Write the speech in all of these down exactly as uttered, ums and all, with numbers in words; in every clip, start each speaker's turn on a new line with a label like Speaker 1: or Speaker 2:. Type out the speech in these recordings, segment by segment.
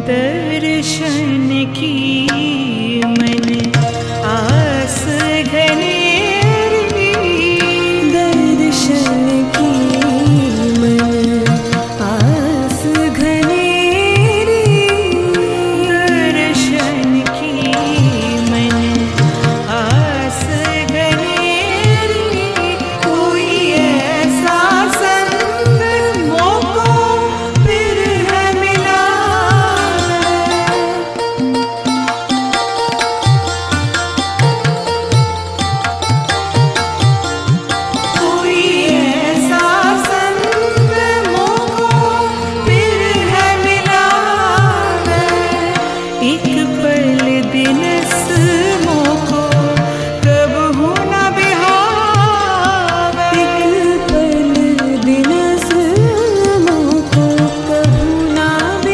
Speaker 1: दर्शन की मन आस घनेरी,
Speaker 2: दर्शन की मन आस घनेरी,
Speaker 1: दर्शन की मन आस घनेरी। कोई ऐसा संग मोको फिर है मिला, कोई ऐसा संग मोको फिर है मिला। एक पल दिनस मोको कब हूँ न बिहावे,
Speaker 2: एक पल दिनस मोको कभू ना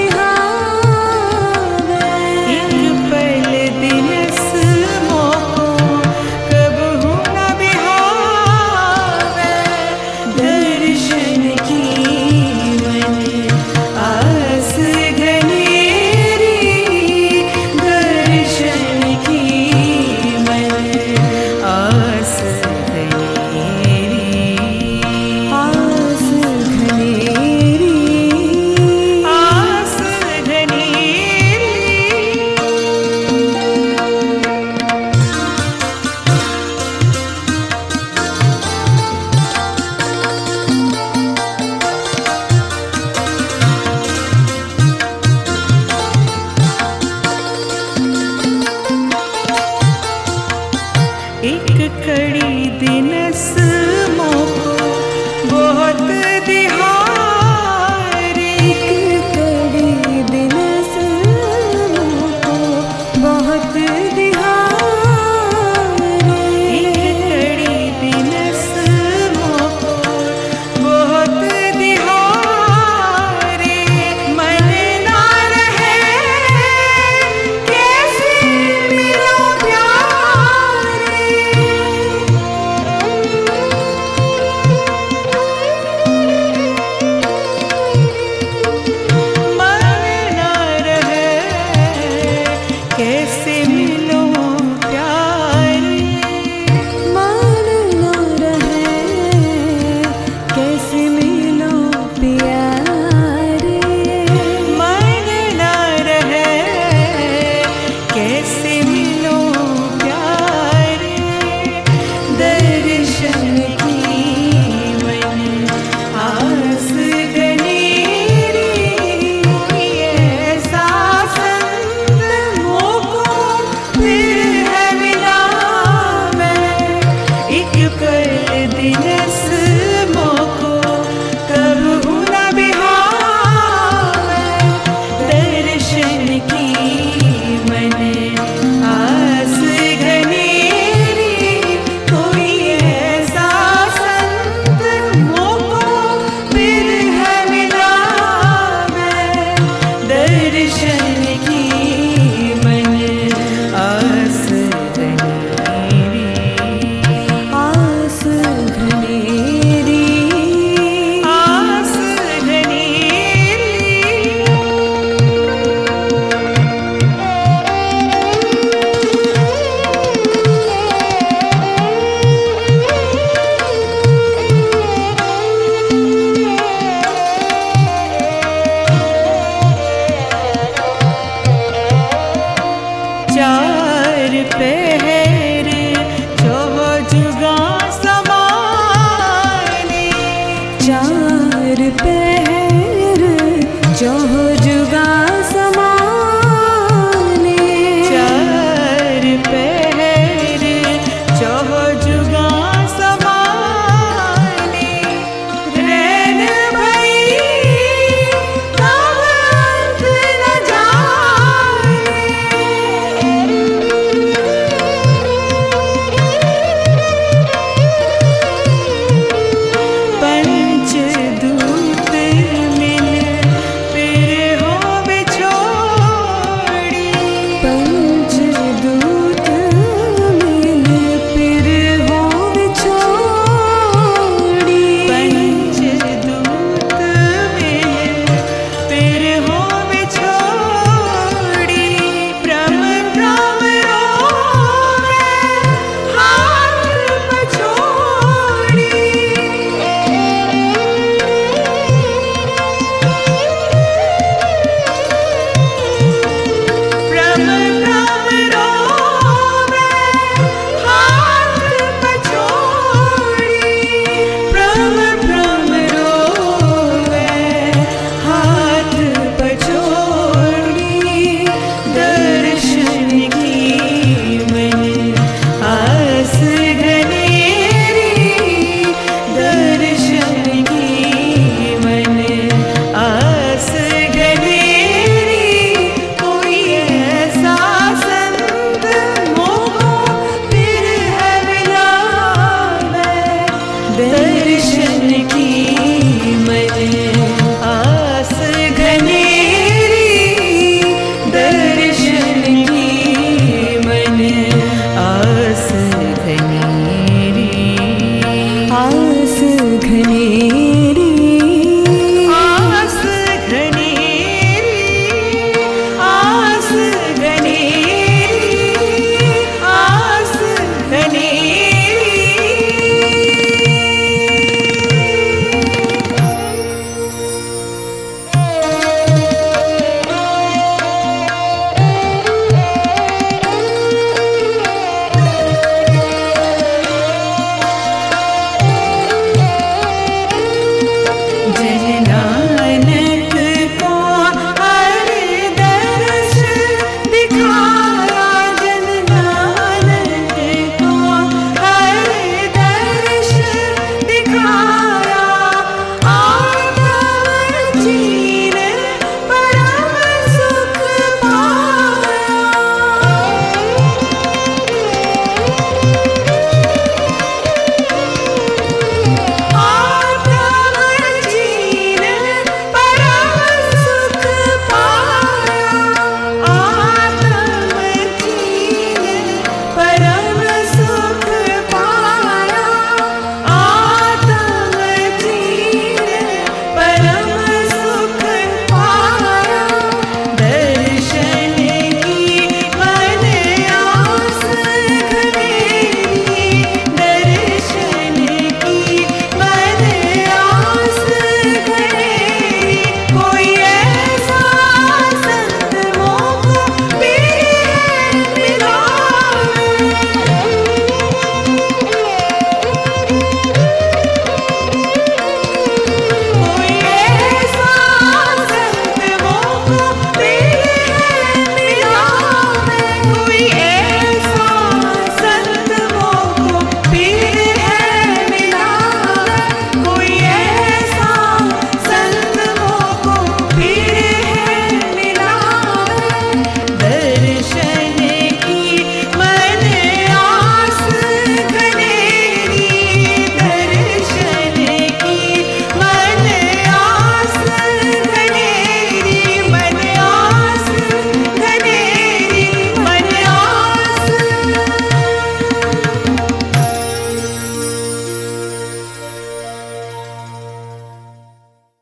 Speaker 2: बिहावे,
Speaker 1: एक पल दिनस मोको कब हूँ न बिहावे। दर्शन की मन आस घनेरी, दर्शन की मन आस घनेरी,
Speaker 2: आस घनेरी,
Speaker 1: आस घनेरी। एक कड़ी दिनस मोको बहुत दिहारी,
Speaker 2: एक कड़ी दिनस मोको बहुत दिहारी,
Speaker 1: एक कड़ी दिनस मोको बहुत दिहारी। मन ना रहे कैसे मिलो प्यारे, मन ना रहे कैसे मिलो प्यारे,
Speaker 2: मान न रहे कैसे मिलो प्यारे,
Speaker 1: मन ना रहे कैसे मिलो प्यारे। दर्शन की मन आस घनेरी, कोई ऐसा संग मोको फिर है मिला। एक पल दिनस मोको कब हूँ न बिहावे। दर्शन की मन आस घनेरी, कोई ऐसा संग मोको फिर है मिला। दर्शन की मन आस घनेरी,
Speaker 2: आस घनेरी,
Speaker 1: आस घनेरी। चार पहर चौह जुगा समाने,
Speaker 2: चार पहर चौह जुगा